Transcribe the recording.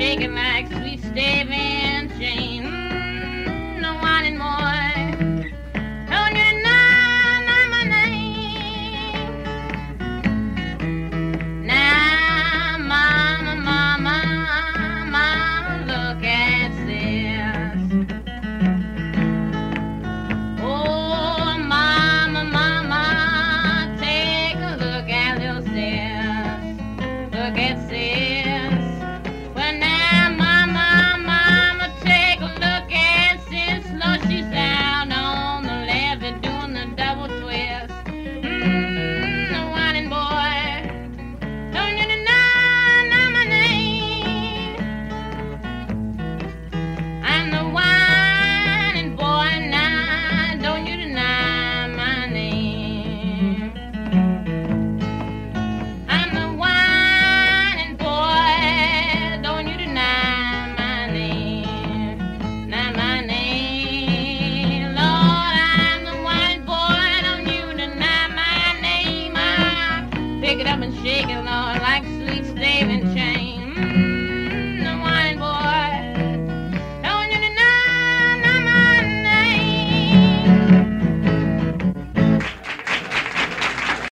shaking like sweet staving chain. No wanting more. Told you to know my name. Now, mama, mama, mama, look at this. Oh, mama, mama, take a look at little sis. Look at sis. Well, now, mama, mama, take a look at sis. Lord, she's down on the levee doing the double twist. The whining boy. Don't you know my name? I'm the whining boy now. Don't you deny my name? I'm the whining boy. Don't you deny my name? Not my name. Lord, I'm the whining boy. Don't you deny my name? I pick it up and shake it, Lord, like sweet staving chain.